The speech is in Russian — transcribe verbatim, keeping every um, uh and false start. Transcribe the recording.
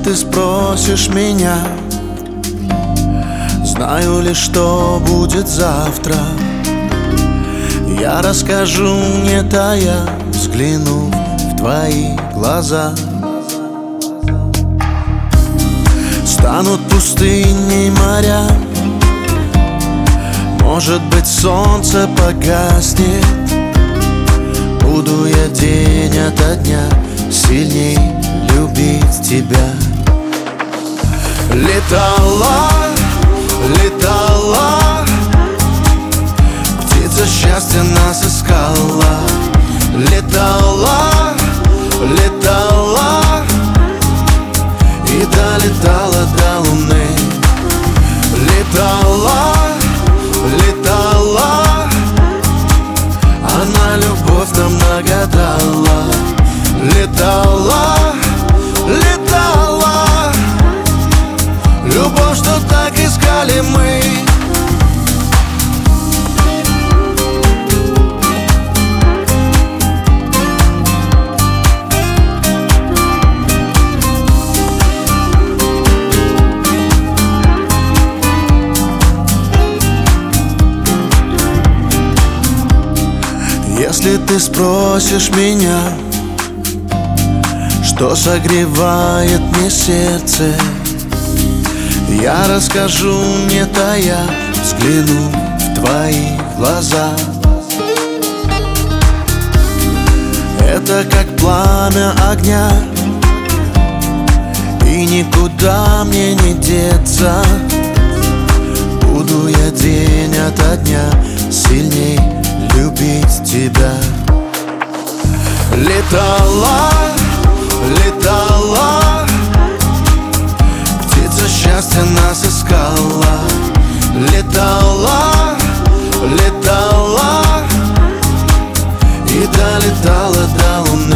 ты спросишь меня, знаю ли, что будет завтра, я расскажу, не тая, взглянув в твои глаза. Станут пустыни моря, может быть, солнце погаснет, буду я день ото дня сильней любить тебя. Летала, летала, птица счастья нас искала. Летала, летала и долетала до луны. Летала, летала, она любовь нам нагадала. Летала, летала, любовь, что так искали мы. Если ты спросишь меня, что согревает мне сердце, я расскажу, не тая, взгляну в твои глаза. Это как пламя огня, и никуда мне не деться, буду я день ото дня сильней любить тебя. Летала, летала, птица счастья нас искала. Летала, летала и долетала до луны.